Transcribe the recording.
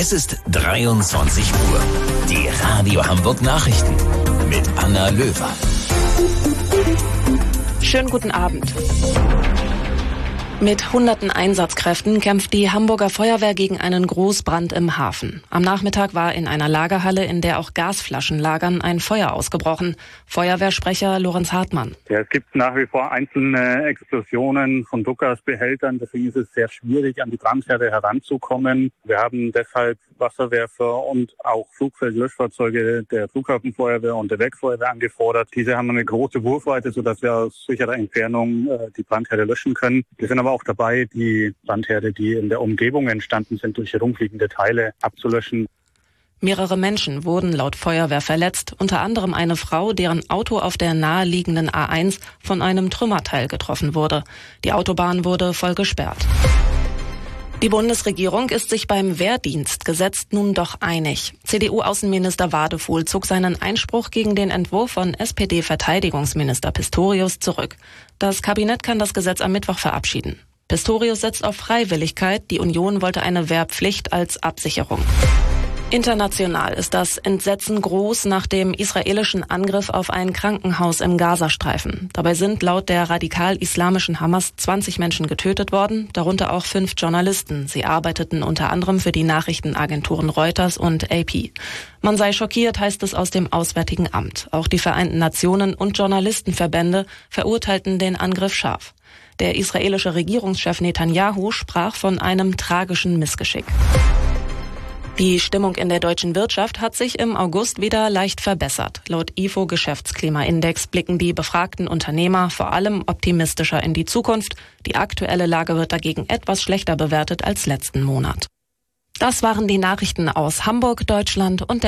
Es ist 23 Uhr. Die Radio Hamburg Nachrichten mit Anna Löwer. Schönen guten Abend. Mit hunderten Einsatzkräften kämpft die Hamburger Feuerwehr gegen einen Großbrand im Hafen. Am Nachmittag war in einer Lagerhalle, in der auch Gasflaschen lagern, ein Feuer ausgebrochen. Feuerwehrsprecher Lorenz Hartmann. Ja, es gibt nach wie vor einzelne Explosionen von Druckgasbehältern. Deswegen ist es sehr schwierig, an die Brandherde heranzukommen. Wir haben deshalb Wasserwerfer und auch Flugfeldlöschfahrzeuge der Flughafenfeuerwehr und der Werksfeuerwehr angefordert. Diese haben eine große Wurfweite, sodass wir aus sicherer Entfernung die Brandherde löschen können. Wir sind aber auch dabei, die Brandherde, die in der Umgebung entstanden sind, durch herumfliegende Teile abzulöschen. Mehrere Menschen wurden laut Feuerwehr verletzt, unter anderem eine Frau, deren Auto auf der naheliegenden A1 von einem Trümmerteil getroffen wurde. Die Autobahn wurde voll gesperrt. Die Bundesregierung ist sich beim Wehrdienstgesetz nun doch einig. CDU-Außenminister Wadefuhl zog seinen Einspruch gegen den Entwurf von SPD-Verteidigungsminister Pistorius zurück. Das Kabinett kann das Gesetz am Mittwoch verabschieden. Pistorius setzt auf Freiwilligkeit, die Union wollte eine Wehrpflicht als Absicherung. International ist das Entsetzen groß nach dem israelischen Angriff auf ein Krankenhaus im Gazastreifen. Dabei sind laut der radikal-islamischen Hamas 20 Menschen getötet worden, darunter auch 5 Journalisten. Sie arbeiteten unter anderem für die Nachrichtenagenturen Reuters und AP. Man sei schockiert, heißt es aus dem Auswärtigen Amt. Auch die Vereinten Nationen und Journalistenverbände verurteilten den Angriff scharf. Der israelische Regierungschef Netanyahu sprach von einem tragischen Missgeschick. Die Stimmung in der deutschen Wirtschaft hat sich im August wieder leicht verbessert. Laut IFO Geschäftsklimaindex blicken die befragten Unternehmer vor allem optimistischer in die Zukunft. Die aktuelle Lage wird dagegen etwas schlechter bewertet als letzten Monat. Das waren die Nachrichten aus Hamburg, Deutschland und der